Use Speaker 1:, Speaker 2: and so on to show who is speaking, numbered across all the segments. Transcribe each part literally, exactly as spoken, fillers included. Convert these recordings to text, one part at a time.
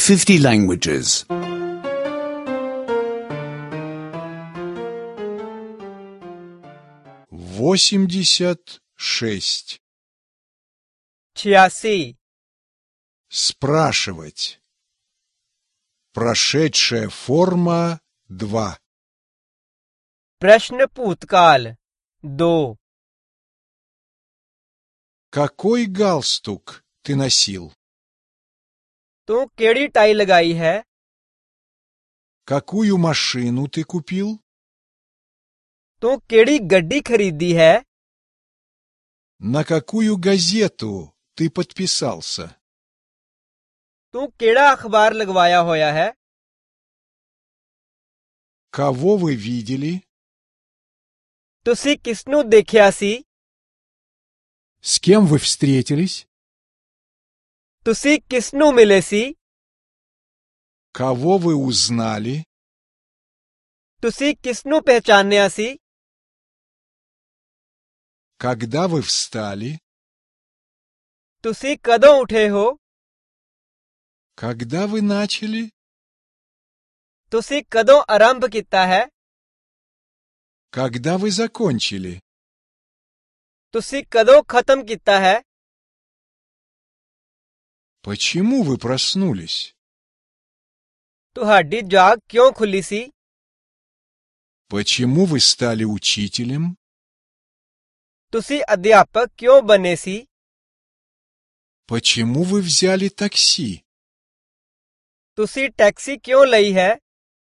Speaker 1: fifty languages.
Speaker 2: восемьдесят шесть.
Speaker 3: छियासी.
Speaker 2: Спрашивать. Прошедшая форма два.
Speaker 3: प्रश्न भूतकाल दो.
Speaker 2: Какой галстук ты носил?
Speaker 3: तू केड़ी टाई लगाई है?
Speaker 2: Какую машину ты купил?
Speaker 3: तू केड़ी गड्डी खरीदी है?
Speaker 2: На какую газету ты подписался?
Speaker 3: तू केड़ा अखबार लगवाया होया है?
Speaker 2: Кого вы видели?
Speaker 3: तुसी किसनू देखिया सी?
Speaker 2: С кем вы встретились?
Speaker 3: तुसी किसनू मिले सी?
Speaker 2: Кого вы узнали?
Speaker 3: तुसी किसनू पहचानिया सी?
Speaker 2: Когда вы встали?
Speaker 3: तुसी कदों उठे हो?
Speaker 2: Когда вы начали?
Speaker 3: तुसी कदों आरंभ किता है?
Speaker 2: Когда вы закончили?
Speaker 3: तुसी कदों खत्म किता है?
Speaker 2: Почему вы проснулись?
Speaker 3: तुहाडी जाग क्यों खुली सी?
Speaker 2: Почему вы стали учителем?
Speaker 3: तुसी अध्यापक क्यों बने सी?
Speaker 2: Почему вы взяли такси?
Speaker 3: तुसी टैक्सी क्यों लई है?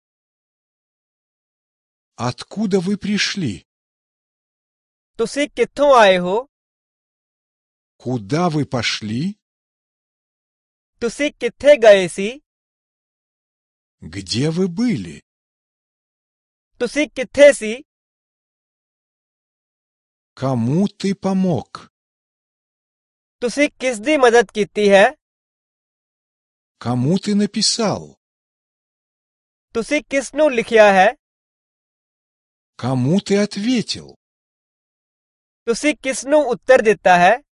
Speaker 2: Откуда вы пришли?
Speaker 3: तुसी कित्थों आए हो?
Speaker 2: Куда вы пошли?
Speaker 3: तुसी कित्थे गए सी?
Speaker 2: Где вы были?
Speaker 3: तुसी कित्थे सी?
Speaker 2: Кому ты помог?
Speaker 3: तुसी किस दी मदद कीती है?
Speaker 2: Кому ты написал?
Speaker 3: तुसी किसनू लिखिया है?
Speaker 2: Кому ты ответил?
Speaker 3: तुसी किसनू उत्तर दिता है?